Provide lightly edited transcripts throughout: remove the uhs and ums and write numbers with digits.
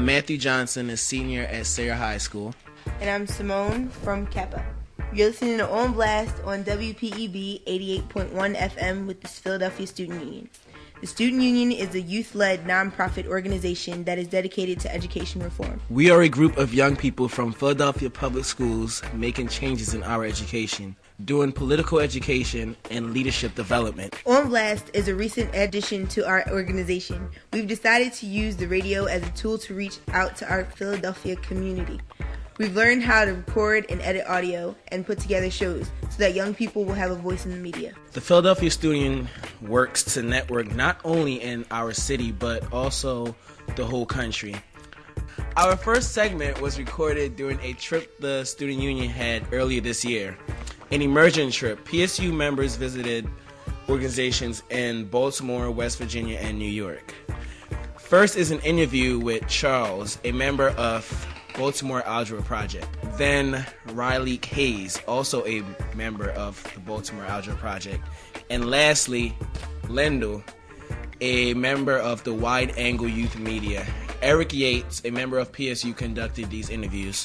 Matthew Johnson, a senior at Sayre High School. And I'm Simone from Kappa. You're listening to On Blast on WPEB 88.1 FM with the Philadelphia Student Union. The Student Union is a youth-led nonprofit organization that is dedicated to education reform. We are a group of young people from Philadelphia Public Schools making changes in our education, doing political education and leadership development. On Blast is a recent addition to our organization. We've decided to use the radio as a tool to reach out to our Philadelphia community. We've learned how to record and edit audio and put together shows so that young people will have a voice in the media. The Philadelphia Student Union works to network not only in our city, but also the whole country. Our first segment was recorded during a trip the Student Union had earlier this year. An immersion trip. PSU members visited organizations in Baltimore, West Virginia, and New York. First is an interview with Charles, a member of Baltimore Algebra Project. Then Riley Hayes, also a member of the Baltimore Algebra Project. And lastly, Lendl, a member of the Wide Angle Youth Media. Eric Yates, a member of PSU, conducted these interviews.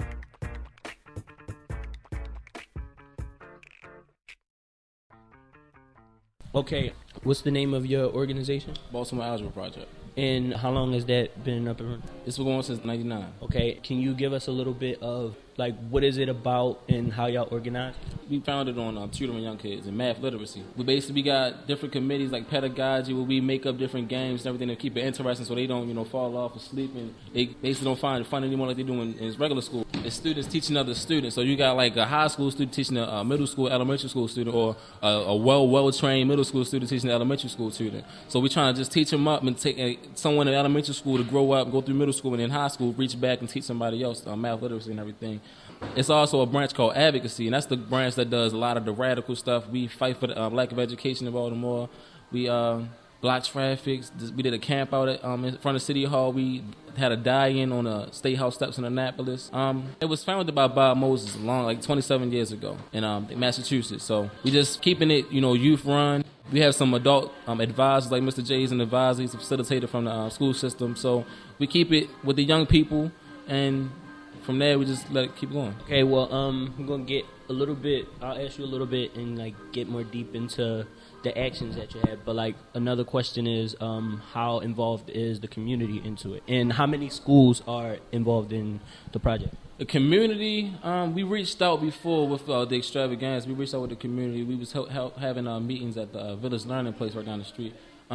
Okay, what's the name of your organization? Baltimore Algebra Project. And how long has that been up and running? It's been going on since '99. Okay, can you give us a little bit of, like, what is it about and how y'all organize? We founded on tutoring young kids and math literacy. We got different committees like pedagogy where we make up different games and everything to keep it interesting so they don't, fall off asleep and they basically don't find it fun anymore like they do in regular school. It's students teaching other students. So you got like a high school student teaching a middle school, elementary school student, or a well-trained middle school student teaching an elementary school student. So we're trying to just teach them up and take someone in elementary school to grow up, go through middle school, and in high school reach back and teach somebody else math literacy and everything. It's also a branch called advocacy, and that's the branch that does a lot of the radical stuff. We fight for the lack of education in Baltimore. We block traffic. We did a camp out in front of City Hall. We had a die-in on the State House steps in Annapolis. It was founded by Bob Moses 27 years ago in Massachusetts. So we just keeping it, youth run. We have some adult advisors like Mr. J's and advisors. He's a facilitator from the school system. So we keep it with the young people, and from there we just let it keep going. Okay, well, we're going to get a little bit, I'll ask you a little bit and get more deep into the actions that you have. But another question is how involved is the community into it? And how many schools are involved in the project? The community, we reached out before with the extravaganza. We reached out with the community. We was having meetings at the Village Learning Place right down the street.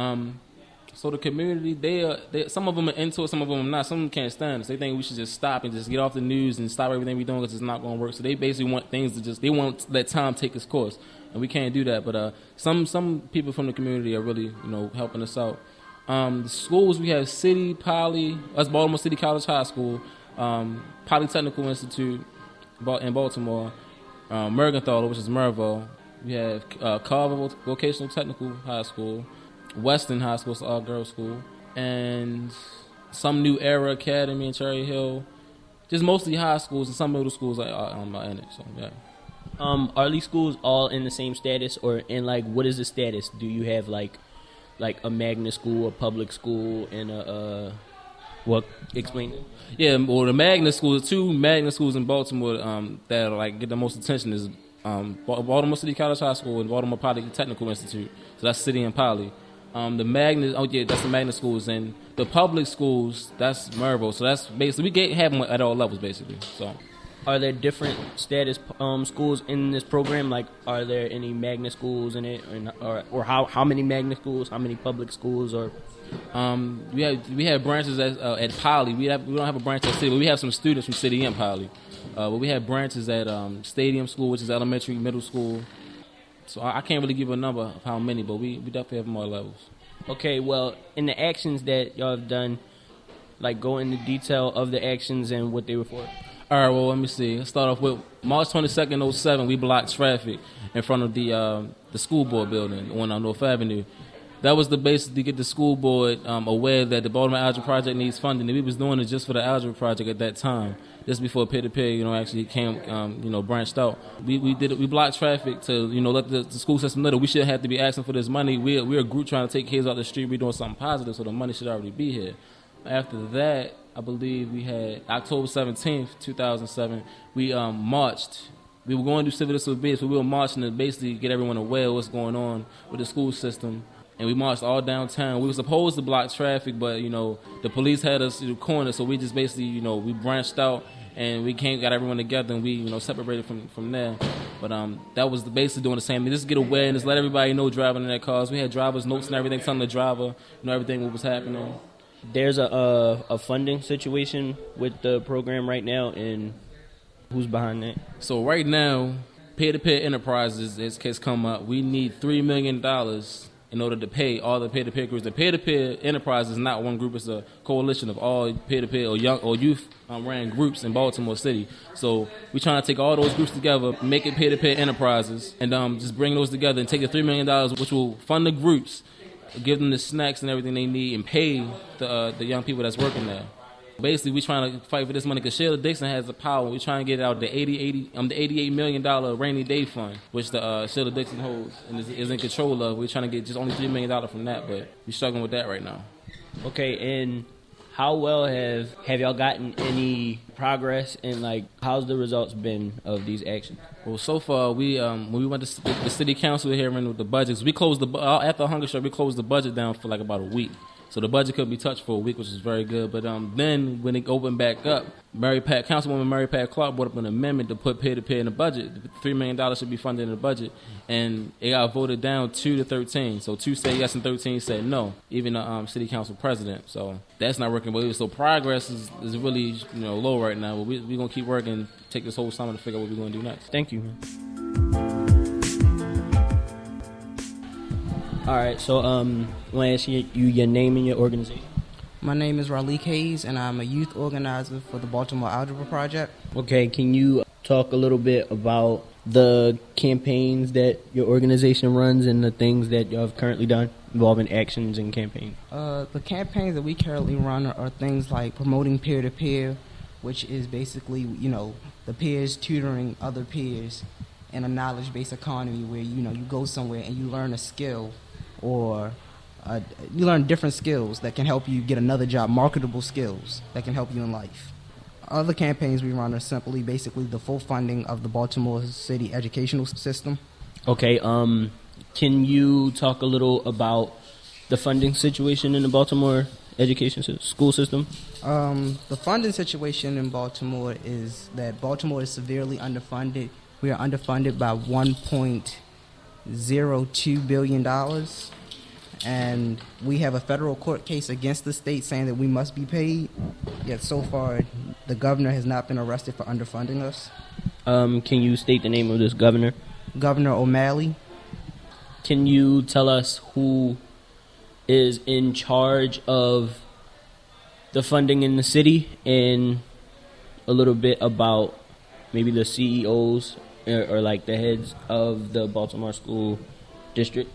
So the community, they some of them are into it, some of them are not. Some of them can't stand us. They think we should just stop and just get off the news and stop everything we're doing because it's not going to work. So they basically want things to they want to let time take its course. And we can't do that. But some people from the community are really, helping us out. The schools, we have City, Poly, that's Baltimore City College High School, Polytechnical Institute in Baltimore, Mergenthaler, which is Mervo. We have Carver Vocational Technical High School, Weston High School, it's an all-girls school, and some New Era Academy in Cherry Hill. Just mostly high schools and some middle schools are in it. So yeah. Are these schools all in the same status, or in what is the status? Do you have like a magnet school, a public school, and a what? Explain it. Yeah, well, the magnet schools, two magnet schools in Baltimore that are get the most attention is Baltimore City College High School and Baltimore Polytechnical Institute. So that's City and Poly. The magnet, that's the magnet schools, and the public schools, that's Mervo. So that's basically we have them at all levels, basically. So. Are there different status schools in this program? Are there any magnet schools in it, or how many magnet schools? How many public schools? Or we have branches at Poly. We don't have a branch at City, but we have some students from City and Poly. But we have branches at Stadium School, which is elementary, middle school. So I can't really give a number of how many, but we definitely have more levels. Okay, well, in the actions that y'all have done, go into detail of the actions and what they were for. All right, well, let me see. Let's start off with March 22nd, 2007, we blocked traffic in front of the school board building on North Avenue. That was the basis to get the school board aware that the Baltimore Algebra Project needs funding. And we was doing it just for the Algebra Project at that time, just before peer-to-peer, actually came, branched out. We blocked traffic to, let the school system know that we shouldn't have to be asking for this money. We're a group trying to take kids out the street. We're doing something positive, so the money should already be here. After that, I believe we had October 17th, 2007, we marched. We were going to do civil disobedience, but we were marching to basically get everyone aware of what's going on with the school system. And we marched all downtown. We were supposed to block traffic, but, the police had us in the corner, so we just basically, we branched out and we got everyone together and we, separated from there. But that was basically doing the same thing. Just get awareness, let everybody know driving in their cars. We had driver's notes and everything, telling the driver, everything what was happening. There's a funding situation with the program right now, and who's behind that? So right now, Peer-to-Peer Enterprises has come up. We need $3 million in order to pay all the peer-to-peer groups. The Peer-to-Peer Enterprise is not one group. It's a coalition of all peer-to-peer or young or youth ran groups in Baltimore City. So we're trying to take all those groups together, make it Peer-to-Peer Enterprises, and just bring those together and take the $3 million, which will fund the groups, give them the snacks and everything they need, and pay the young people that's working there. Basically, we're trying to fight for this money because Sheila Dixon has the power. We're trying to get out the $88 million rainy day fund, which the Sheila Dixon holds and is in control of. We're trying to get just only $3 million from that, but we're struggling with that right now. Okay, and how well have y'all gotten any progress, and how's the results been of these actions? Well, so far we when we went to the city council hearing with the budgets, we closed after a hunger strike, we closed the budget down for about a week. So the budget couldn't be touched for a week, which is very good. But then when it opened back up, Councilwoman Mary Pat Clark brought up an amendment to put peer-to-peer in the budget. $3 million should be funded in the budget. And it got voted down 2-13. So 2 said yes and 13 said no, even the city council president. So that's not working. But so progress is really low right now. But we're going to keep working, take this whole summer to figure out what we're going to do next. Thank you. All right, so I want to ask you your name and your organization. My name is Raleigh Hayes, and I'm a youth organizer for the Baltimore Algebra Project. Okay, can you talk a little bit about the campaigns that your organization runs and the things that you have currently done involving actions and campaigns? The campaigns that we currently run are things like promoting peer-to-peer, which is basically, the peers tutoring other peers in a knowledge-based economy where, you go somewhere and you learn a skill or you learn different skills that can help you get another job, marketable skills that can help you in life. Other campaigns we run are simply basically the full funding of the Baltimore City educational system. Okay, can you talk a little about the funding situation in the Baltimore school system? The funding situation in Baltimore is that Baltimore is severely underfunded. We are underfunded by $1.02 billion. And we have a federal court case against the state saying that we must be paid. Yet so far, the governor has not been arrested for underfunding us. Can you state the name of this governor? Governor O'Malley. Can you tell us who is in charge of the funding in the city and a little bit about maybe the CEOs or the heads of the Baltimore school district?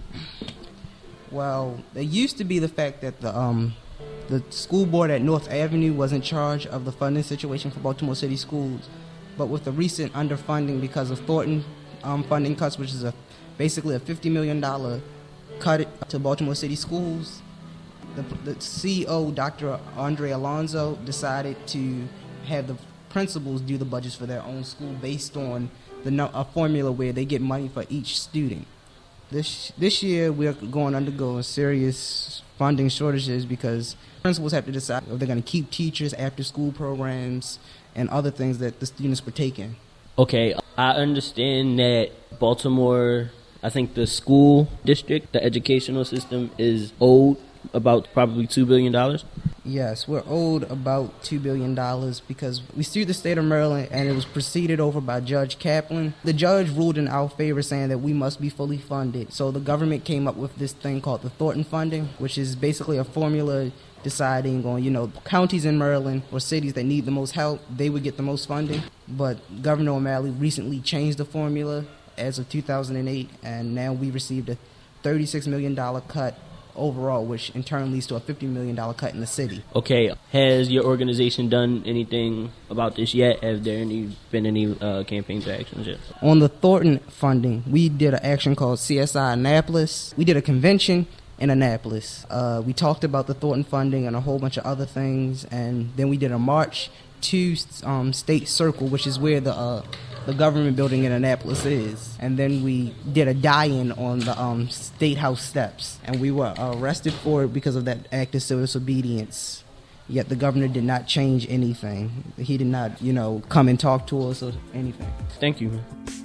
Well, there used to be the fact that the school board at North Avenue was in charge of the funding situation for Baltimore City schools. But with the recent underfunding because of Thornton funding cuts, which is basically a $50 million cut to Baltimore City schools, the CEO, Dr. Andre Alonso, decided to have the principals do the budgets for their own school based on a formula where they get money for each student. This year, we're going to undergo serious funding shortages because principals have to decide if they're going to keep teachers, after-school programs, and other things that the students partake in. Okay, I understand that Baltimore, I think the school district, the educational system is owed about probably $2 billion. Yes, we're owed about $2 billion because we sued the state of Maryland and it was proceeded over by Judge Kaplan. The judge ruled in our favor saying that we must be fully funded. So the government came up with this thing called the Thornton funding, which is basically a formula deciding on, counties in Maryland or cities that need the most help, they would get the most funding. But Governor O'Malley recently changed the formula as of 2008, and now we received a $36 million cut overall, which in turn leads to a $50 million cut in the city. Okay, has your organization done anything about this yet? Have there been any campaigns or actions yet? On the Thornton funding, we did an action called CSI Annapolis. We did a convention in Annapolis. We talked about the Thornton funding and a whole bunch of other things, and then we did a march to State Circle, which is where the government building in Annapolis is. And then we did a die-in on the State House steps, and we were arrested for it because of that act of civil disobedience. Yet the governor did not change anything. He did not, come and talk to us or anything. Thank you.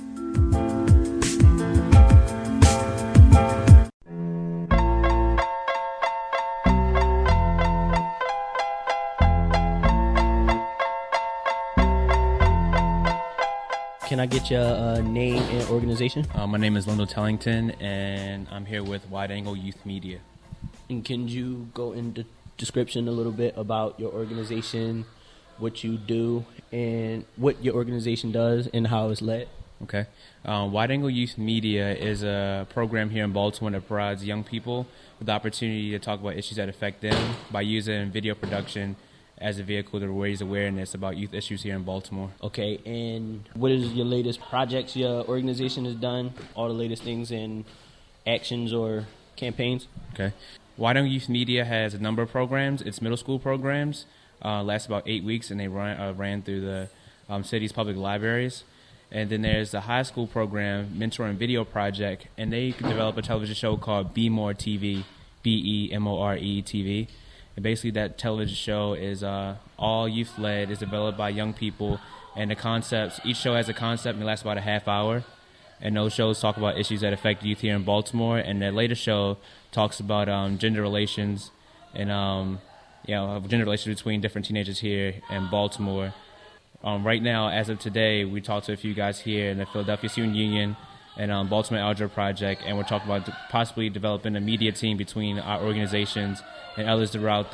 Can I get your name and organization? My name is Londell Tellington, and I'm here with Wide Angle Youth Media. And can you go into description a little bit about your organization, what you do, and what your organization does and how it's led? Okay. Wide Angle Youth Media is a program here in Baltimore that provides young people with the opportunity to talk about issues that affect them by using video production as a vehicle to raise awareness about youth issues here in Baltimore. Okay, and what is your latest projects your organization has done, all the latest things and actions or campaigns? Okay. Wide Angle Youth Media has a number of programs. It's middle school programs, last about 8 weeks, and they ran through the city's public libraries. And then there's the high school program, Mentor and Video Project, and they develop a television show called Be More TV, Bemore TV. And basically that television show is all youth-led, is developed by young people, and the concepts, each show has a concept and it lasts about a half hour. And those shows talk about issues that affect youth here in Baltimore. And the latest show talks about gender relations and gender relations between different teenagers here in Baltimore. Right now, as of today, we talked to a few guys here in the Philadelphia Student Union and Baltimore Algebra Project, and we're talking about possibly developing a media team between our organizations and others throughout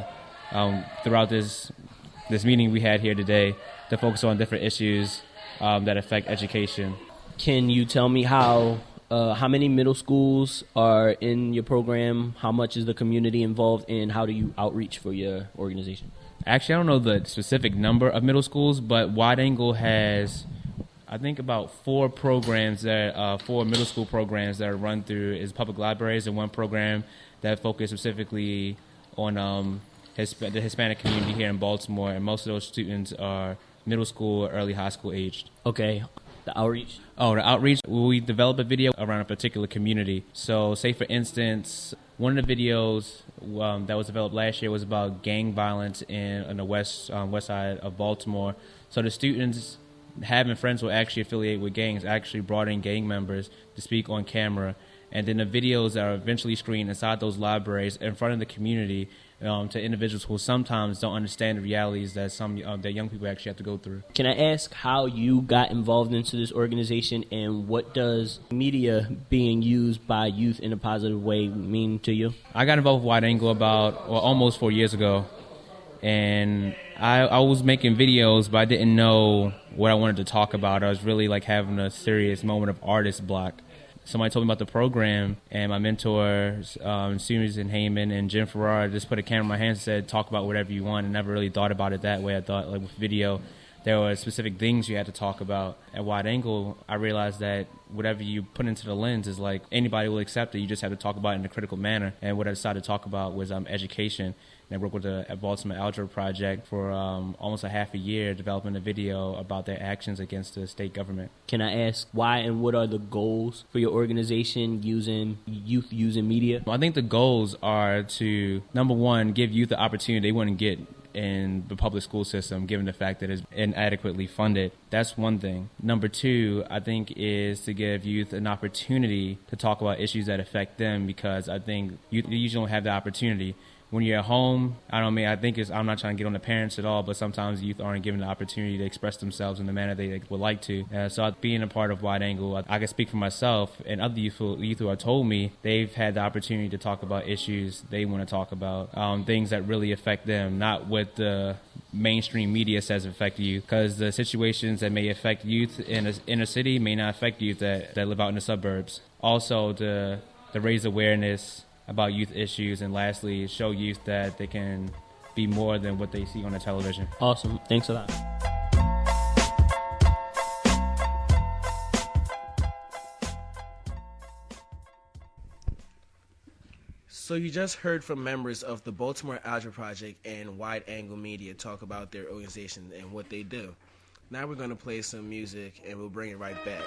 this meeting we had here today to focus on different issues that affect education. Can you tell me how many middle schools are in your program? How much is the community involved, and how do you outreach for your organization? Actually, I don't know the specific number of middle schools, but Wide Angle has, I think, about four middle school programs that are run through its public libraries, and one program that focuses specifically on the Hispanic community here in Baltimore, and most of those students are middle school or early high school aged. Okay. The outreach? Oh, the outreach, we develop a video around a particular community. So, say for instance, one of the videos that was developed last year was about gang violence in the west side of Baltimore. So the students having friends who actually affiliate with gangs actually brought in gang members to speak on camera. And then the videos are eventually screened inside those libraries in front of the community to individuals who sometimes don't understand the realities that that young people actually have to go through. Can I ask how you got involved into this organization, and what does media being used by youth in a positive way mean to you? I got involved with Wide Angle almost 4 years ago, and I was making videos, but I didn't know what I wanted to talk about. I was really having a serious moment of artist block. Somebody told me about the program, and my mentors, Susan Heyman and Jim Farrar, just put a camera in my hands and said, talk about whatever you want. I never really thought about it that way. I thought, with video, there were specific things you had to talk about. At Wide Angle, I realized that whatever you put into the lens is anybody will accept it. You just have to talk about it in a critical manner. And what I decided to talk about was education. And I worked with the Baltimore Algebra Project for almost a half a year developing a video about their actions against the state government. Can I ask why and what are the goals for your organization using media? I think the goals are to, number one, give youth the opportunity they wouldn't get in the public school system, given the fact that it's inadequately funded. That's one thing. Number two, I think, is to give youth an opportunity to talk about issues that affect them, because I think youth usually don't have the opportunity. When you're at home, I'm not trying to get on the parents at all, but sometimes youth aren't given the opportunity to express themselves in the manner they would like to. So being a part of Wide Angle, I can speak for myself and other youth who have told me they've had the opportunity to talk about issues they want to talk about, things that really affect them, not what the mainstream media says affect youth, because the situations that may affect youth in a inner city may not affect youth that live out in the suburbs. Also, to raise awareness about youth issues, and lastly, show youth that they can be more than what they see on the television. Awesome. Thanks a lot. So you just heard from members of the Baltimore Algebra Project and Wide Angle Media talk about their organization and what they do. Now we're going to play some music and we'll bring it right back.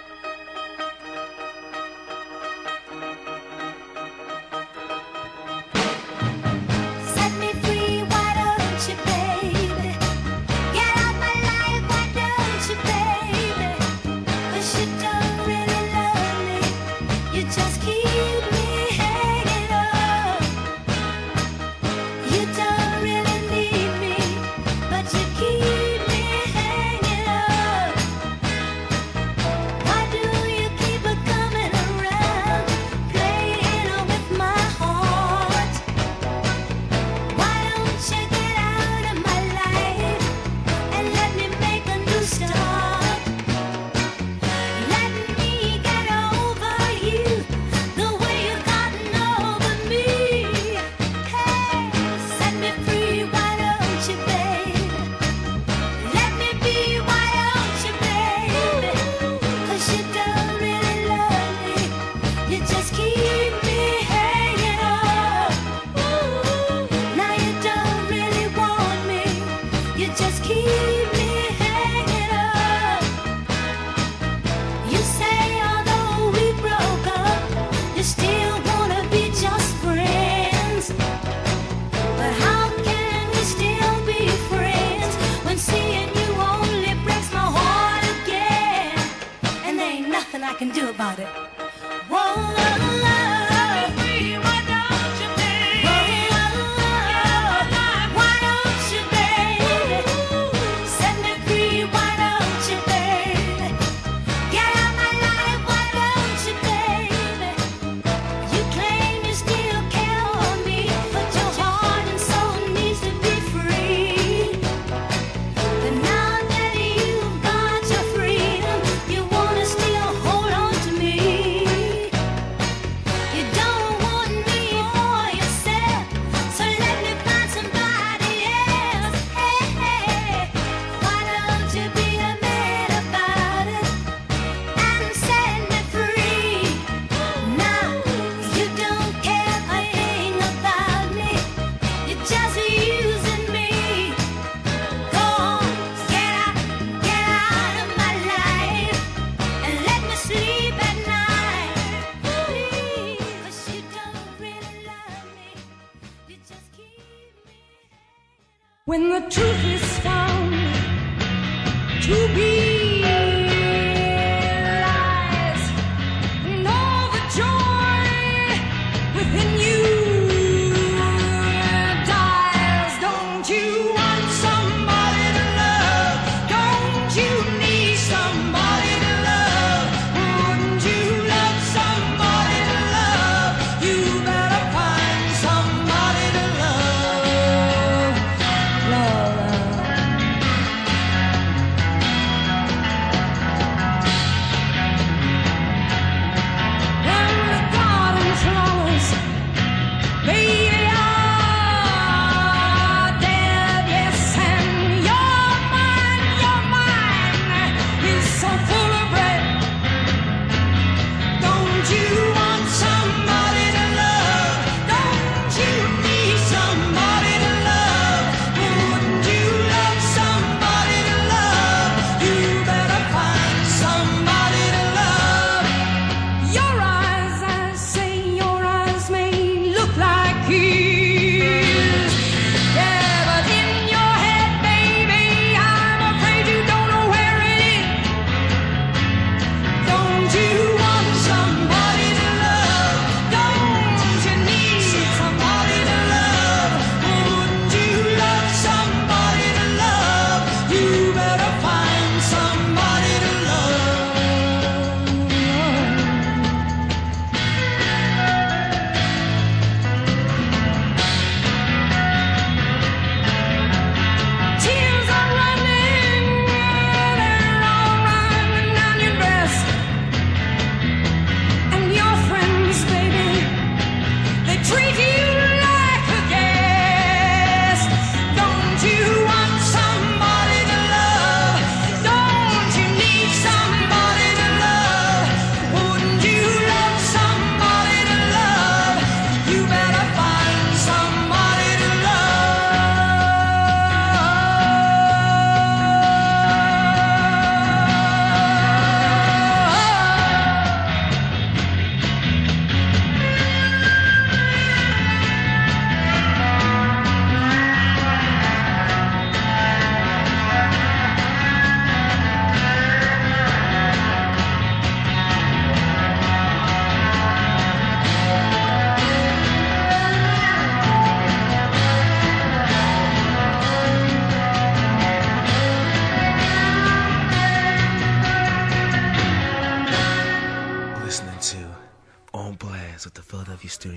When the truth is found to be lies, and all the joy within you dies. Don't you want somebody to love? Don't you need somebody to love? Wouldn't you love somebody to love? You better find somebody to love. Love. And the garden flowers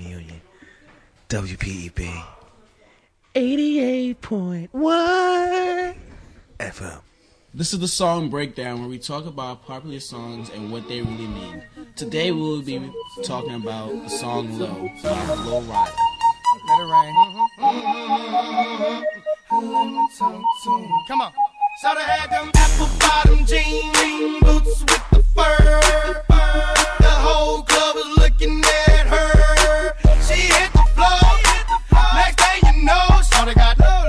Union. WPEP 88.1 FM. This is the song breakdown where we talk about popular songs and what they really mean. Today we will be talking about the song Low by Flo Rida. Let it rain. Come on. Shoulda had them apple bottom jean boots with the fur. The whole club was looking at her. She hit the floor. Next thing you know, shoulda got low.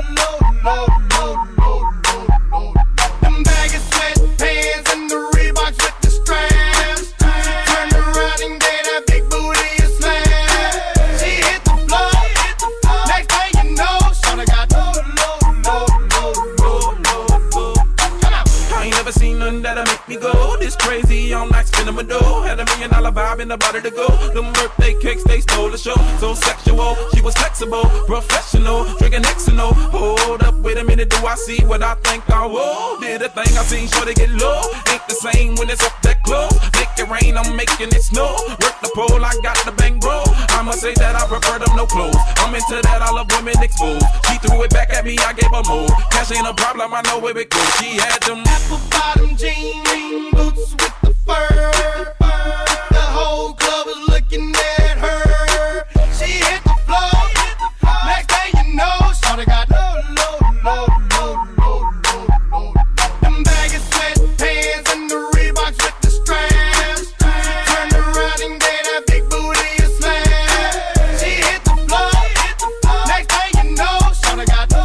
Them baggy sweatpants and the Reeboks with the straps. She turned around and gave that big booty a slam. She hit the floor. Next thing you know, shoulda got low. I ain't never seen nothing that'll make me go this crazy all night spinning my dough. Had $1 million vibe in the body to go. Them birthday cakes, they stole the show. So sexual, she was flexible, professional, drinking Xano. Hold up, wait a minute, do I see what I think I will? Did a thing I seen, sure to get low. Ain't the same when it's up that close. Make it rain, I'm making it snow. Work the pole, I got the bang bro. I must say that I prefer them no clothes. I'm into that, I love women exposed. She threw it back at me, I gave her more. Cash ain't a problem, I know where it goes. She had them apple bottom jean boots with the fur. The whole club was looking at her. She hit the floor. Next thing you know, shawty got low. Them baggy sweatpants and the Reeboks with the straps. She turned around and gave that big booty a slam. She hit the floor. Next thing you know, shawty got low.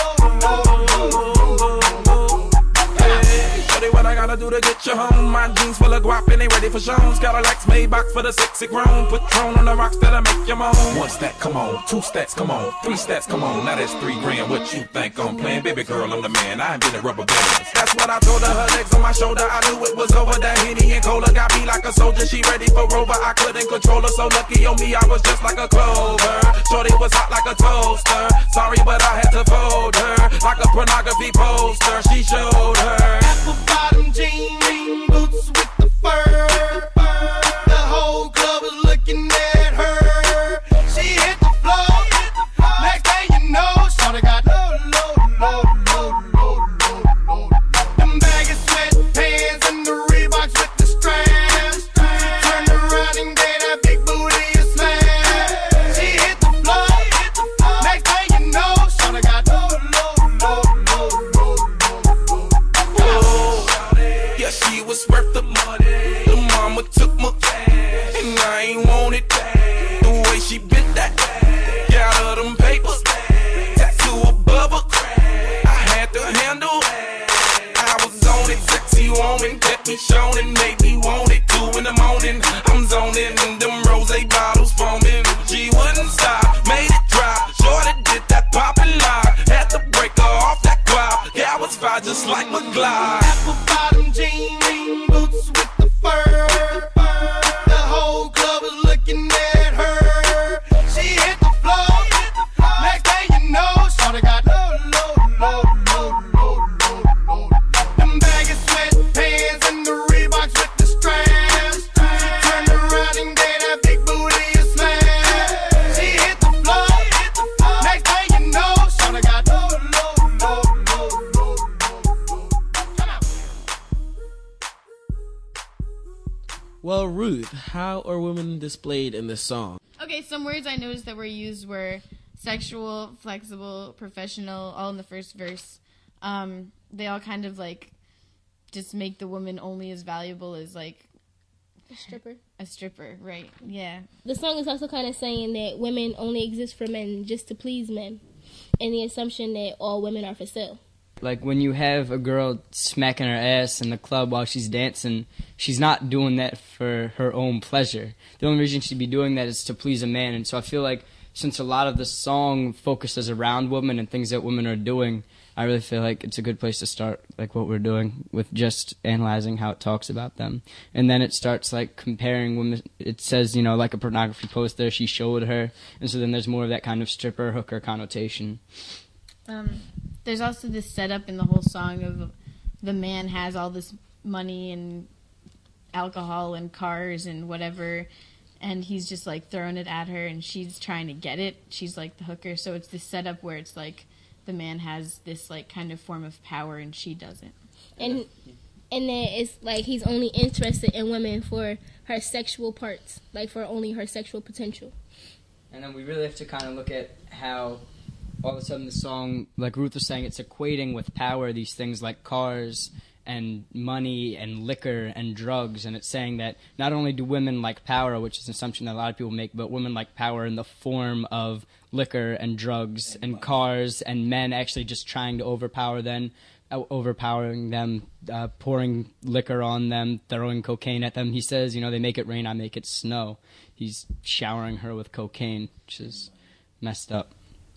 What I gotta do to get you home? My jeans full of guap and they ready for shows. Cadillacs, Maybach for the sexy grown. Patron on the rocks that'll make you moan. 1 stack, come on. 2 stacks, come on. 3 stacks, come on. Now that's $3 grand. What you think I'm playing? Baby girl, I'm the man. I ain't been in rubber bands. That's what I told her. Her legs on my shoulder. I knew it was over. That Henny and Cola got me like a soldier. She ready for Rover. I couldn't control her. So lucky on me, I was just like a clover. Shorty was hot like a toaster. Sorry, but I had to fold her like a pornography poster. She showed her apple bottom jean boots with the fur. The whole club was looking at her. She hit the floor. Next thing you know, shawty got low. Them baggy sweatpants and the Reeboks with the straps. She turned around and gave that big booty a slam. She hit the floor. Next thing you know, shawty got low. yeah, she was worth the money. The mama took my cash, and I ain't want it back. The way she bit that, got her them papers, tattoo above her crack. I had to handle it. I was on it, sexy woman, kept me showing and made me want it. 2 in the morning, I'm zoning, and them rose bottles foaming. She wouldn't stop, made it drop. Shorty did that poppin' lock, had to break her off that cloud. Yeah, I was fine just like McGlide. Apple bottom jean boots with the fur. The whole club was looking at her. She hit the floor. Next thing you know, shawty got low. Them baggy sweatpants and the Reeboks with the straps. She turned around and gave that big booty a slam. She hit the floor. Next thing you know, shawty got low. Well, Ruth, how are women displayed in this song? Okay, some words I noticed that were used were sexual, flexible, professional, all in the first verse. They all kind of like just make the woman only as valuable as like a stripper. A stripper, right? Yeah. The song is also kind of saying that women only exist for men just to please men, and the assumption that all women are for sale. Like when you have a girl smacking her ass in the club while she's dancing, she's not doing that for her own pleasure. The only reason she'd be doing that is to please a man. And so I feel like since a lot of the song focuses around women and things that women are doing, I really feel like it's a good place to start, like what we're doing with just analyzing how it talks about them. And then it starts like comparing women. It says, you know, like a pornography post there, she showed her. And so then there's more of that kind of stripper, hooker connotation. There's also this setup in the whole song of the man has all this money and alcohol and cars and whatever, and he's just like throwing it at her, and she's trying to get it. She's like the hooker, so it's this setup where it's like the man has this like kind of form of power, and she doesn't. And then it's like he's only interested in women for her sexual parts, like for only her sexual potential. And then we really have to kind of look at how all of a sudden the song, like Ruth was saying, it's equating with power these things like cars and money and liquor and drugs, and it's saying that not only do women like power, which is an assumption that a lot of people make, but women like power in the form of liquor and drugs and cars, and men actually just trying to overpowering them, pouring liquor on them, throwing cocaine at them. He says, they make it rain, I make it snow. He's showering her with cocaine, which is messed up.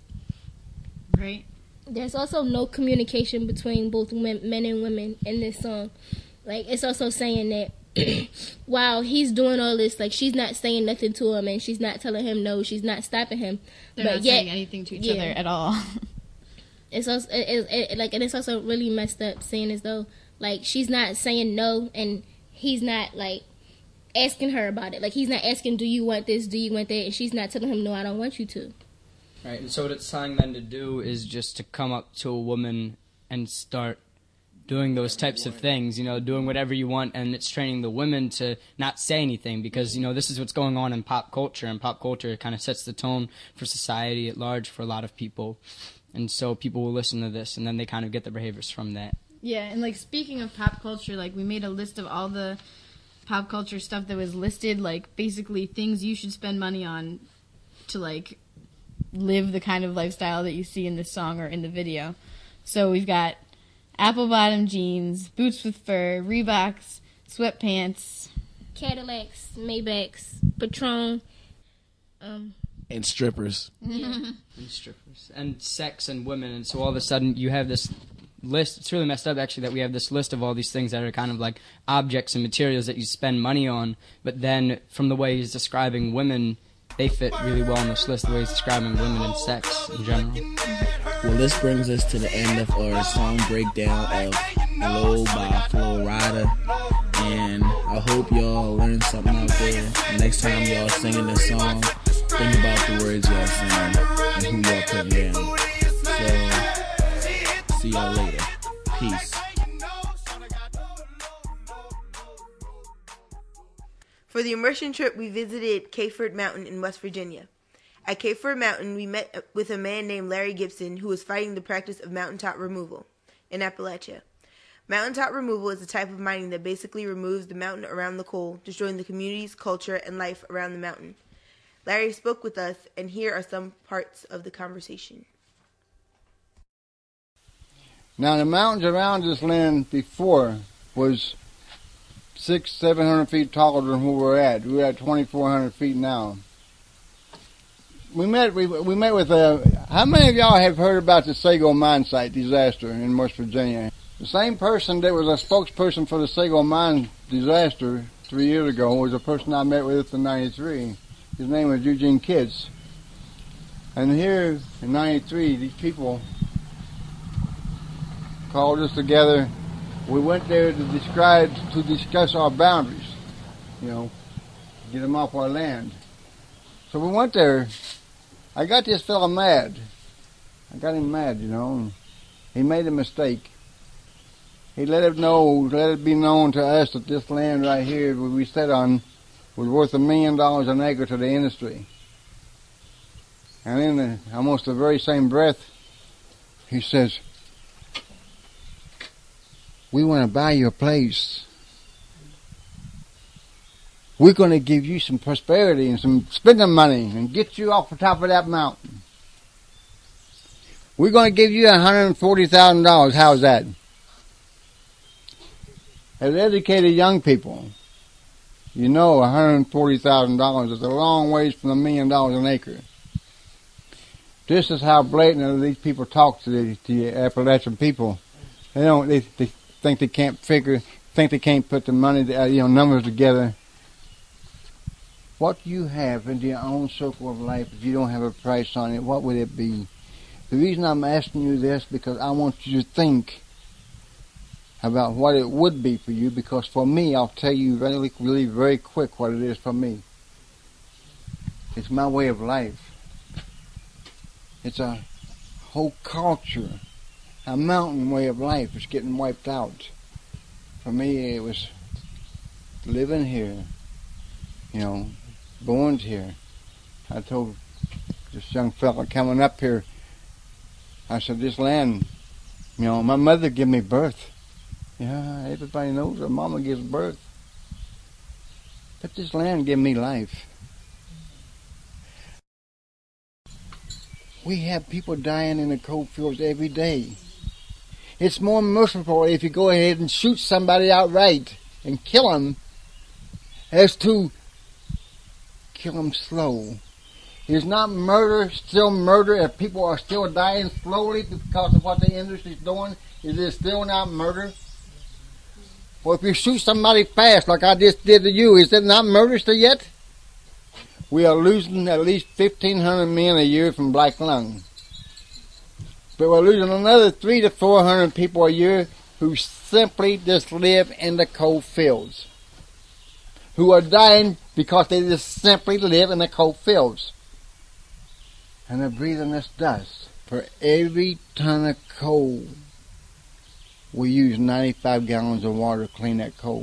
Right. There's also no communication between both men and women in this song. Like, it's also saying that while he's doing all this, like, she's not saying nothing to him, and she's not telling him no, she's not stopping him. They're but not yet, saying anything to each other at all. It's also and it's also really messed up, saying as though like she's not saying no, and he's not like asking her about it. Like, he's not asking, do you want this, do you want that, and she's not telling him, no, I don't want you to. Right, and so what it's telling men to do is just to come up to a woman and start doing those types of things, doing whatever you want, and it's training the women to not say anything because, this is what's going on in pop culture, and pop culture kind of sets the tone for society at large for a lot of people. And so people will listen to this, and then they kind of get the behaviors from that. Yeah, and like speaking of pop culture, like we made a list of all the pop culture stuff that was listed, like basically things you should spend money on to like live the kind of lifestyle that you see in this song or in the video. So we've got apple bottom jeans, boots with fur, Reeboks, sweatpants, Cadillacs, Maybachs, Patron, and strippers. And strippers. And sex and women. And so all of a sudden you have this list. It's really messed up, actually, that we have this list of all these things that are kind of like objects and materials that you spend money on. But then from the way he's describing women, they fit really well on this list, the way he's describing women and sex in general. Well, this brings us to the end of our song breakdown of Low by Flo Rida. And I hope y'all learned something out there. Next time y'all singing this song, think about the words y'all singing and who y'all putting down. So, see y'all later. Peace. For the immersion trip, we visited Cayford Mountain in West Virginia. At Cayford Mountain, we met with a man named Larry Gibson who was fighting the practice of mountaintop removal in Appalachia. Mountaintop removal is a type of mining that basically removes the mountain around the coal, destroying the communities, culture, and life around the mountain. Larry spoke with us, and here are some parts of the conversation. Now, the mountains around this land before was 600-700 feet taller than where we're at. We're at 2,400 feet now. We met with how many of y'all have heard about the Sago mine site disaster in West Virginia? The same person that was a spokesperson for the Sago mine disaster 3 years ago was a person I met with in '93. His name was Eugene Kitts. And here in '93, these people called us together. We went there to discuss our boundaries, get them off our land. So we went there. I got this fella mad. I got him mad, and he made a mistake. He let it be known to us that this land right here where we sat on was worth $1 million an acre to the industry. And in almost the very same breath, he says, "We want to buy your place. We're going to give you some prosperity and some spending money and get you off the top of that mountain. We're going to give you $140,000. How's that?" As educated young people, $140,000 is a long ways from $1 million an acre. This is how blatant these people talk to the Appalachian people. They think they can't think they can't put the money, numbers together. What you have in your own circle of life, if you don't have a price on it, what would it be? The reason I'm asking you this, because I want you to think about what it would be for you, because for me, I'll tell you really, really very quick what it is for me. It's my way of life. It's a whole culture, a mountain way of life is getting wiped out. For me, it was living here, born here. I told this young fella coming up here, I said, this land, my mother gave me birth. Yeah, everybody knows her mama gives birth. But this land gave me life. We have people dying in the coal fields every day. It's more merciful if you go ahead and shoot somebody outright and kill them as to kill them slow. Is not murder still murder if people are still dying slowly because of what the industry is doing? Is it still not murder? Or if you shoot somebody fast like I just did to you, is it not murder still yet? We are losing at least 1,500 men a year from black lung. But we're losing another 300 to 400 people a year who simply just live in the coal fields. Who are dying because they just simply live in the coal fields. And they're breathing this dust. For every ton of coal, we use 95 gallons of water to clean that coal.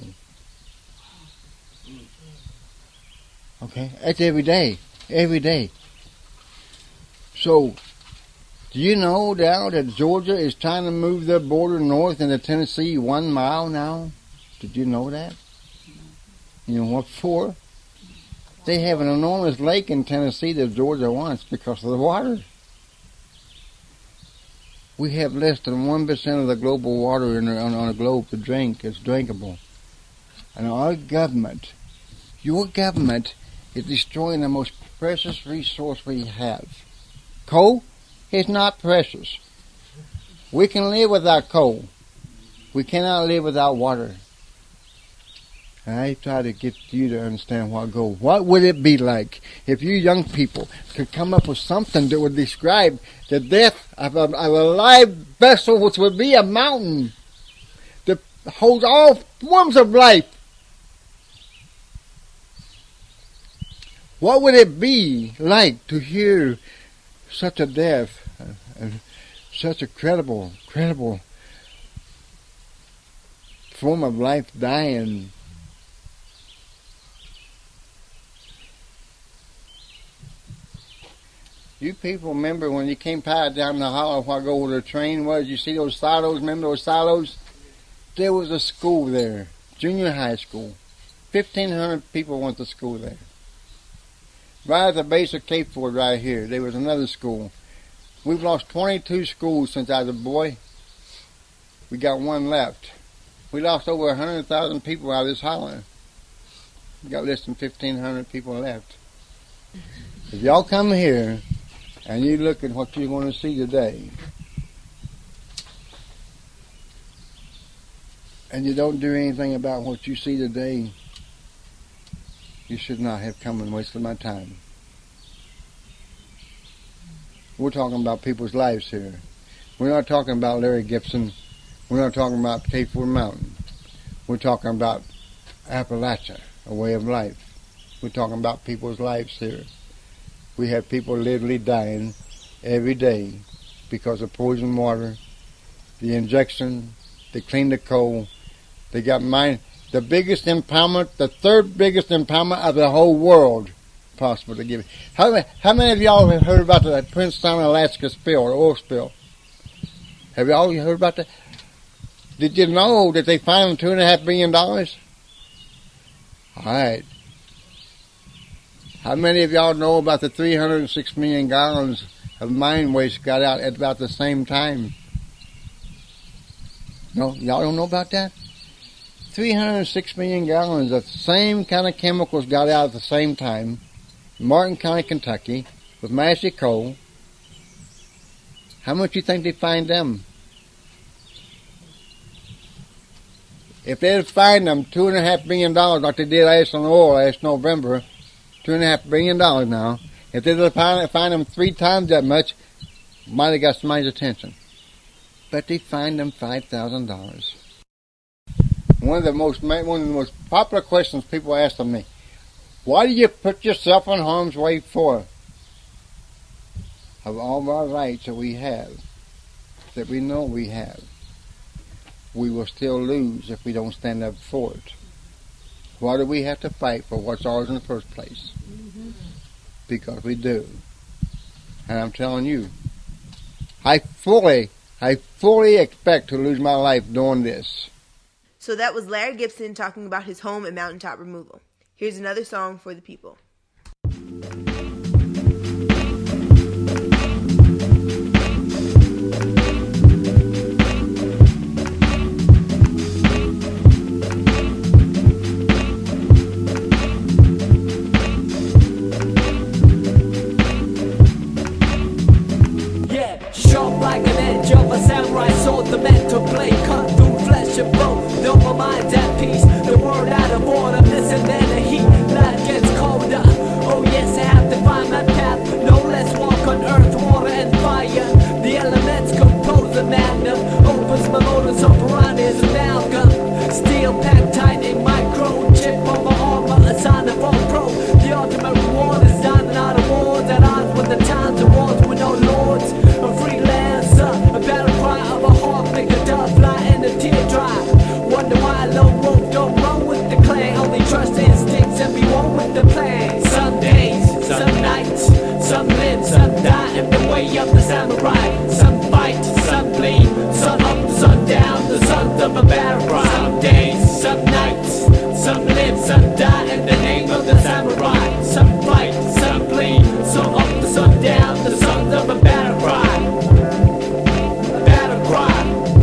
Okay? That's every day. Every day. So, do you know now that Georgia is trying to move their border north into Tennessee 1 mile now? Did you know that? You know what for? They have an enormous lake in Tennessee that Georgia wants because of the water. We have less than 1% of the global water on the globe to drink. It's drinkable. And our government, your government, is destroying the most precious resource we have. Coal is not precious. We can live without coal. We cannot live without water. And I try to get you to understand where I go. What would it be like if you young people could come up with something that would describe the death of a live vessel, which would be a mountain that holds all forms of life? What would it be like to hear such a death and such a credible form of life dying? You people remember when you came by down the hollow where I go where the train was, you see those silos, remember those silos? There was a school there, junior high school. 1,500 people went to school there. Right at the base of Cape Ford right here, there was another school. We've lost 22 schools since I was a boy. We got one left. We lost over 100,000 people out of this hollow. We got less than 1,500 people left. If y'all come here and you look at what you're going to see today, and you don't do anything about what you see today, you should not have come and wasted my time. We're talking about people's lives here. We're not talking about Larry Gibson. We're not talking about Cape Ford Mountain. We're talking about Appalachia, a way of life. We're talking about people's lives here. We have people literally dying every day because of poison water, the injection, they clean the coal, they got mine. The biggest impoundment, the third biggest impoundment of the whole world possible to give it. How many of y'all have heard about the Princeton, Alaska spill, or oil spill? Have y'all heard about that? Did you know that they found $2.5 billion? All right. How many of y'all know about the 306 million gallons of mine waste got out at about the same time? No, y'all don't know about that? 306 million gallons of the same kind of chemicals got out at the same time. Martin County, Kentucky, with Massey Coal. How much do you think they fined them? If they'd find them $2.5 billion like they did Ashland Oil last November, $2.5 billion now, if they'd find them 3 times that much, might have got somebody's attention. But they fined them $5,000. One of the most popular questions people ask of me, Why do you put yourself in harm's way for? Of all our rights that we have, that we know we have, we will still lose if we don't stand up for it. Why do we have to fight for what's ours in the first place? Because we do. And I'm telling you, I fully expect to lose my life doing this. So that was Larry Gibson talking about his home and mountaintop removal. Here's another song for the people. Yeah, sharp like an edge of a samurai sword, the mental blade cut through flesh and bone. No, my mind's at peace, the word out of order, missing then the heat, life gets colder. Oh yes, I have to find my path, no less walk on earth, water and fire. The elements compose a magnum, opens my modus operandi is amalgam. Steel packed tight in micro, chip on my armor, a sign of all pro. The ultimate reward is diamond out of wars, at odds with the times and wars with no lords. A freelancer, a battle cry of a hawk, make a dove fly and a tear dry. Wonder why lone wolf don't run with the clan, only trust instincts and be one with the plan. Some days, some nights, some live, some die in the way of the samurai. Some fight, some bleed, sun up, sun down, the sons of a battle cry. Some days, some nights, some live, some die in the name of the samurai. Some fight, some bleed, sun up, the sun down, the sons of a battle cry. A battle cry.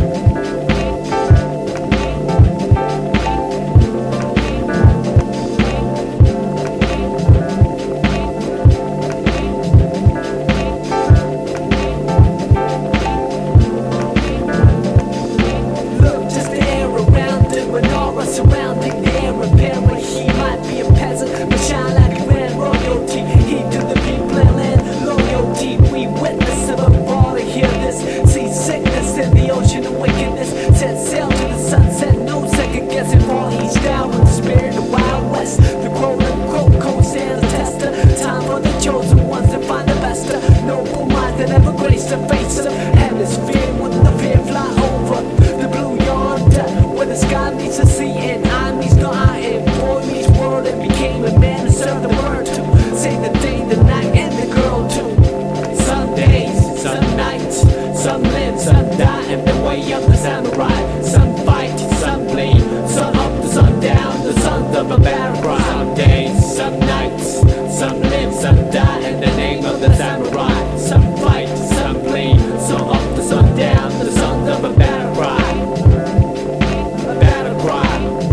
Look, just the air around him, menorah surrounding the air apparent. He might be a peasant, but shine like a grand royalty. He to the people and land loyalty. We witness of a bar to hear this. See sickness in the ocean of wickedness. Set sail to the sunset, no second guessing. Fall each down with the spirit of Wild West. The quote unquote code stands a tester. Time for the chosen ones to find the best. Noble minds that ever grace the face of hemisphere with the fear fly over the blue yonder, where the sky meets the sea and I meets the I and boy meets world and became a man and served the word to say the day, the night, and the girl too. Some days, some nights, some live, some die in the way of the samurai. Some fight, some bleed, sun up, the sun down, the sons of a battle cry. Some days, some nights, some live, some die in the name of the samurai. Some fight, some bleed, sun up, the sun down, the sons of a battle cry. A battle cry.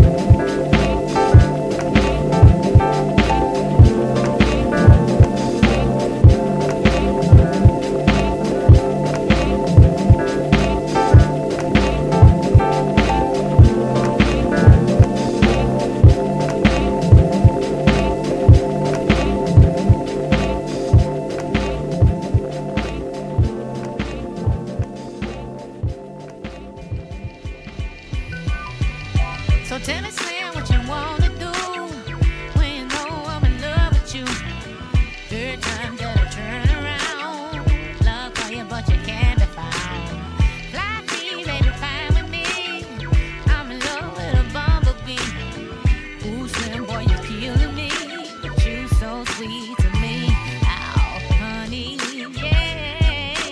So tell me, Slim, what you wanna do when you know I'm in love with you. Third time that I turn around, love for you, but you can't be found. Fly free, baby, fine with me. I'm in love with a bumblebee. Ooh, Slim, boy, you're killing me, but you so sweet to me. Oh, honey, yeah,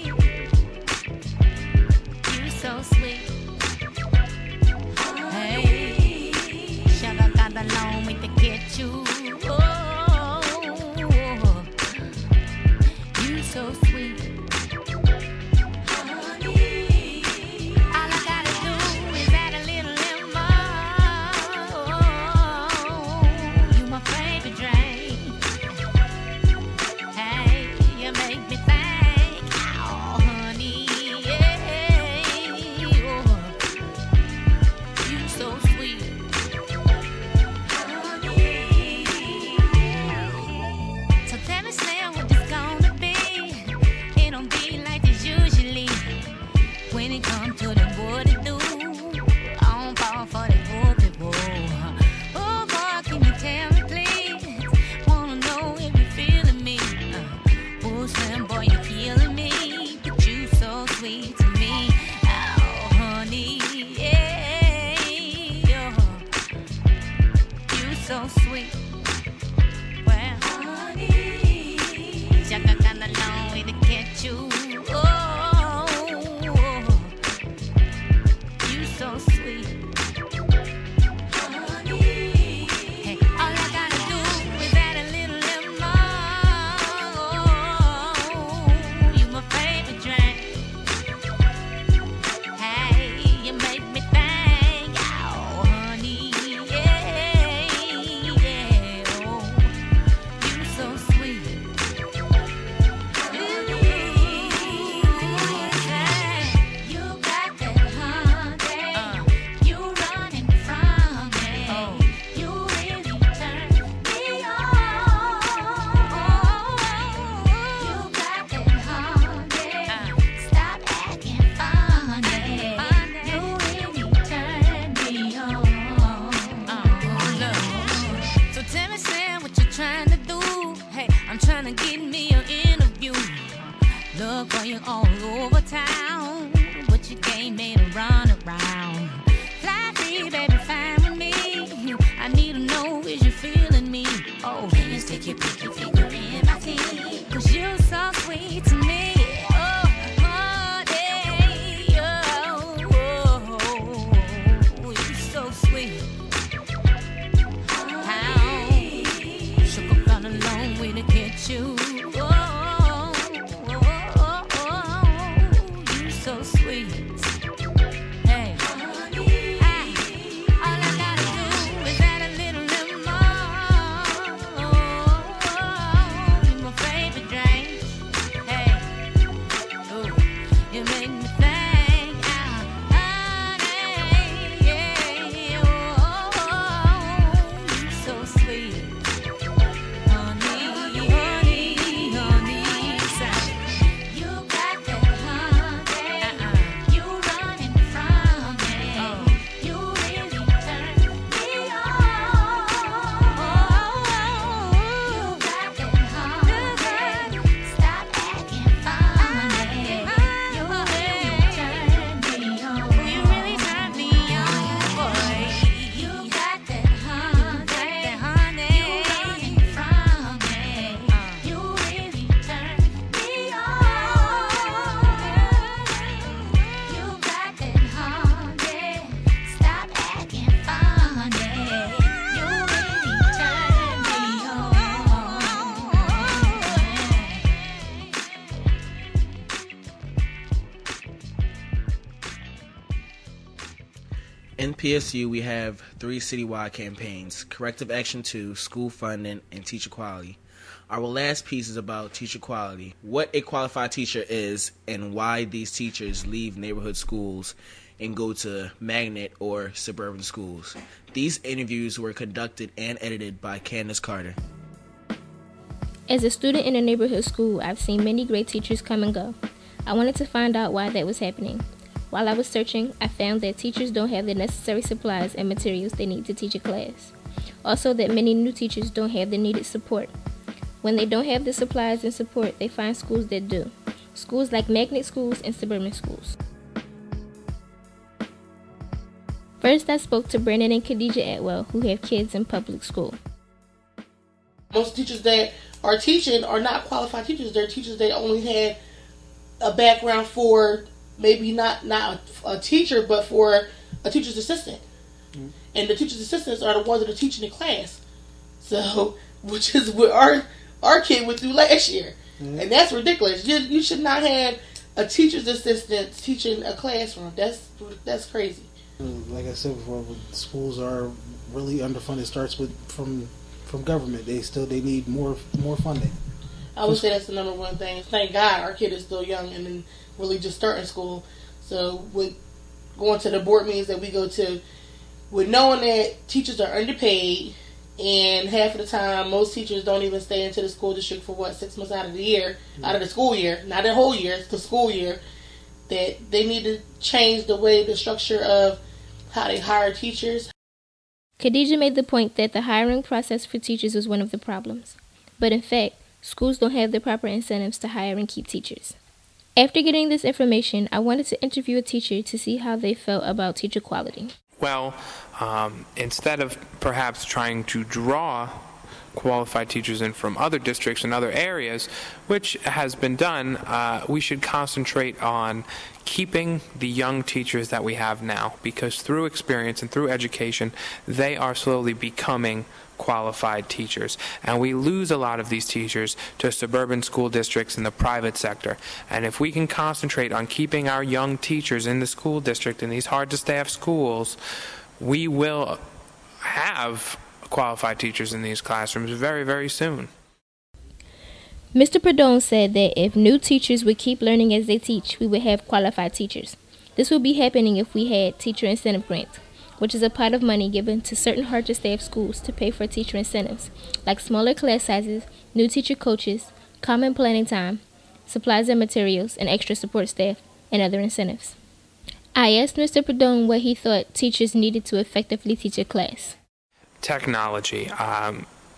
you so sweet. Hey, sugar got along with the get you. Oh, you so sweet. Honey, all I gotta do is add a little lemon. You my favorite drink. Hey, you make me think. Oh, honey, yeah. You so sweet. So tell me, Slim, what this gonna be? In Look for you all over town, but you can't make a run around. Fly free, baby, fine with me. I need to know, is you feeling me? Oh, can you stick your pinky finger in my teeth? Cause you're so sweet to me. Oh, honey, oh, you're so sweet. How? Shook up on a long way to get you. You so sweet. Hey, all I gotta do is add a little more. You're my favorite drink. Hey, ooh, you make me think, honey, yeah, oh, you so sweet. Honey, you got that honey. You running from me. You really turn me on. You got that honey. Stop acting funny. You really turn me on. You really turn me on, boy. You got that honey. You running from me. You really turn me on. You got that honey. Stop acting funny. You really turn me In PSU, we have 3 citywide campaigns: Corrective Action 2, School Funding, and Teacher Quality. Our last piece is about teacher quality, what a qualified teacher is, and why these teachers leave neighborhood schools and go to magnet or suburban schools. These interviews were conducted and edited by Candace Carter. As a student in a neighborhood school, I've seen many great teachers come and go. I wanted to find out why that was happening. While I was searching, I found that teachers don't have the necessary supplies and materials they need to teach a class. Also, that many new teachers don't have the needed support. When they don't have the supplies and support, they find schools that do. Schools like magnet schools and suburban schools. First, I spoke to Brandon and Khadijah Atwell, who have kids in public school. Most teachers that are teaching are not qualified teachers. They're teachers that only had a background for maybe not a teacher, but for a teacher's assistant. Mm-hmm. And the teacher's assistants are the ones that are teaching the class. So, which is what our kid went through last year. Mm-hmm. And that's ridiculous. You should not have a teacher's assistant teaching a classroom. That's crazy. Like I said before, schools are really underfunded. Starts from government. They need more funding. I would say that's the number one thing. Thank God our kid is still young and then really just starting school. So with going to the board meetings that we go to, with knowing that teachers are underpaid, and half of the time most teachers don't even stay into the school district for 6 months out of the year, out of the school year, not the whole year, it's the school year, that they need to change the structure of how they hire teachers. Khadijah made the point that the hiring process for teachers was one of the problems. But in fact, schools don't have the proper incentives to hire and keep teachers. After getting this information, I wanted to interview a teacher to see how they felt about teacher quality. Well, instead of perhaps trying to draw qualified teachers in from other districts and other areas, which has been done, we should concentrate on keeping the young teachers that we have now, because through experience and through education, they are slowly becoming qualified teachers. And we lose a lot of these teachers to suburban school districts in the private sector. And if we can concentrate on keeping our young teachers in the school district in these hard-to-staff schools, we will have qualified teachers in these classrooms very, very soon. Mr. Perdone said that if new teachers would keep learning as they teach, we would have qualified teachers. This would be happening if we had teacher incentive grants, which is a pot of money given to certain hard-to-staff schools to pay for teacher incentives, like smaller class sizes, new teacher coaches, common planning time, supplies and materials, and extra support staff, and other incentives. I asked Mr. Perdone what he thought teachers needed to effectively teach a class. Technology.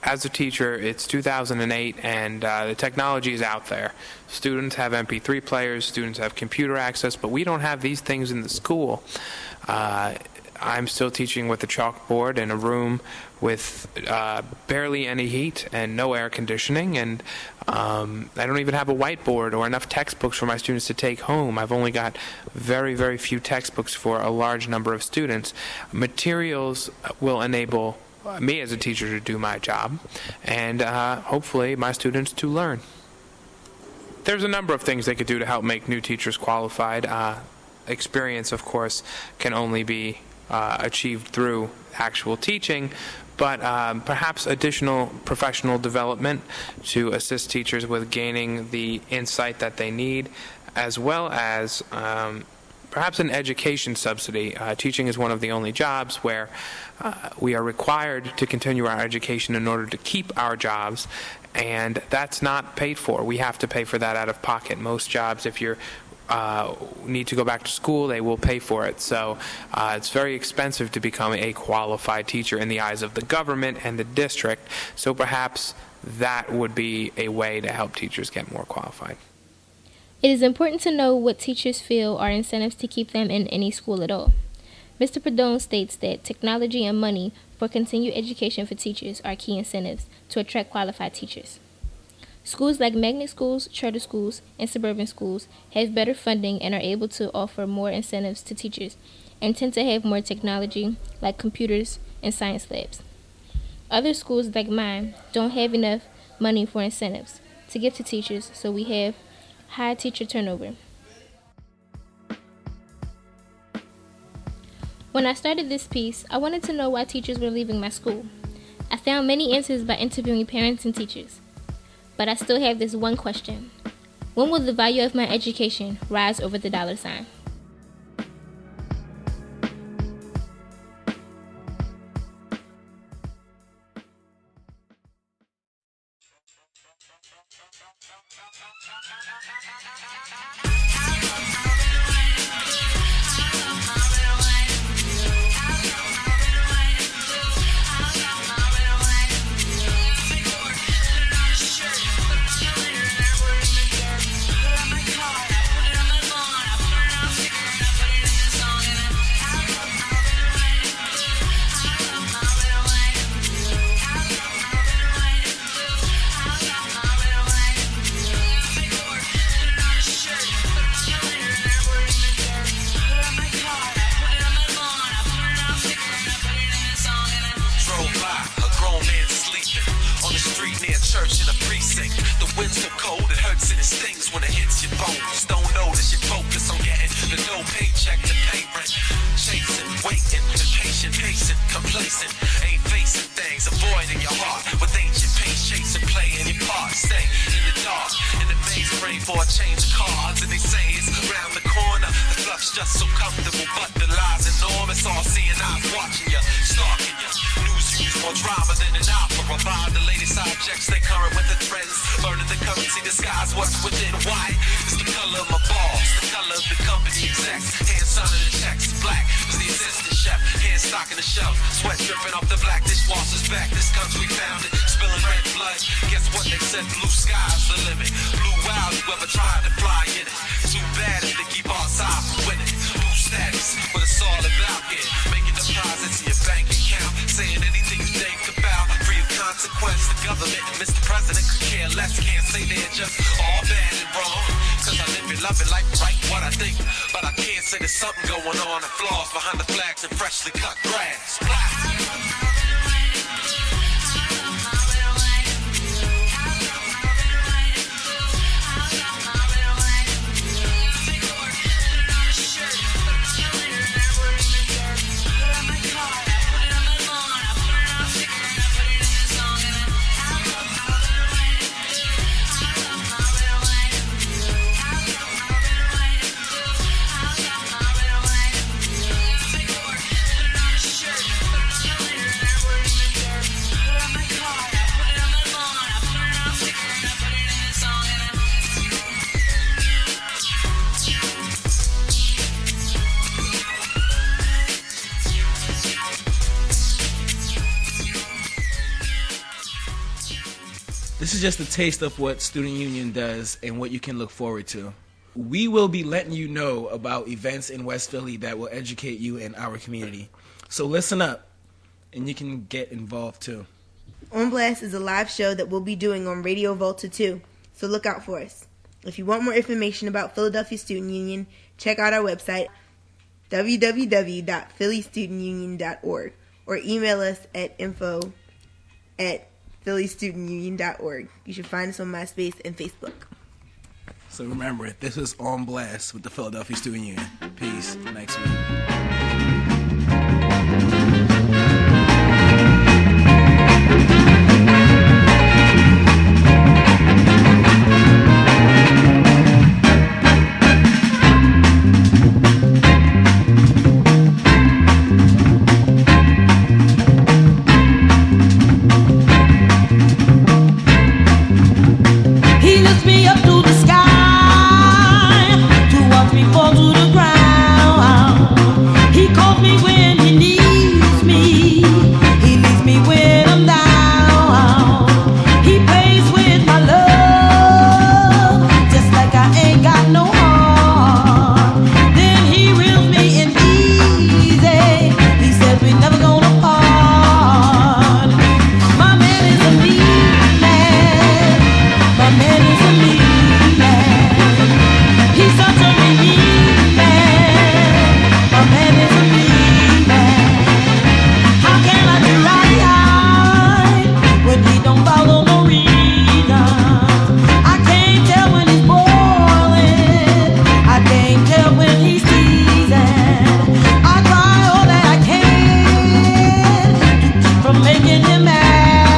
as a teacher, it's 2008, and the technology is out there. Students have MP3 players, students have computer access, but we don't have these things in the school. I'm still teaching with a chalkboard in a room with barely any heat and no air conditioning, and I don't even have a whiteboard or enough textbooks for my students to take home. I've only got very, very few textbooks for a large number of students. Materials will enable me as a teacher to do my job, and hopefully my students to learn. There's a number of things they could do to help make new teachers qualified. Experience, of course, can only be achieved through actual teaching, but perhaps additional professional development to assist teachers with gaining the insight that they need, as well as perhaps an education subsidy. Teaching is one of the only jobs where we are required to continue our education in order to keep our jobs, and that's not paid for. We have to pay for that out of pocket. Most jobs, if you're need to go back to school, they will pay for it. So it's very expensive to become a qualified teacher in the eyes of the government and the district. So perhaps that would be a way to help teachers get more qualified. It is important to know what teachers feel are incentives to keep them in any school at all. Mr. Perdone states that technology and money for continued education for teachers are key incentives to attract qualified teachers. Schools like magnet schools, charter schools, and suburban schools have better funding and are able to offer more incentives to teachers and tend to have more technology like computers and science labs. Other schools like mine don't have enough money for incentives to give to teachers, so we have high teacher turnover. When I started this piece, I wanted to know why teachers were leaving my school. I found many answers by interviewing parents and teachers. But I still have this one question. When will the value of my education rise over the dollar sign? is just a taste of what Student Union does and what you can look forward to. We will be letting you know about events in West Philly that will educate you in our community. So listen up, and you can get involved too. On Blast is a live show that we'll be doing on Radio Volta 2, so look out for us. If you want more information about Philadelphia Student Union, check out our website, www.phillystudentunion.org, or email us at info@phillystudentunion.org. You should find us on MySpace and Facebook. So remember, this is On Blast with the Philadelphia Student Union. Peace. Next week. He lifts me up to the sky to watch me fall to the ground. He calls me when he needs me. He leaves me when I'm down. He plays with my love just like I ain't got no heart. Then he reels me in easy. He said we never gonna part. My man is a mean man. My man is a mean man. He's such a mean man. My man is a mean man. How can I be right when he don't follow no reason? I can't tell when he's boiling. I can't tell when he's teasing. I try all that I can to keep from making him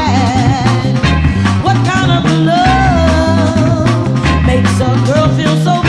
mad. What kind of love makes a girl feel so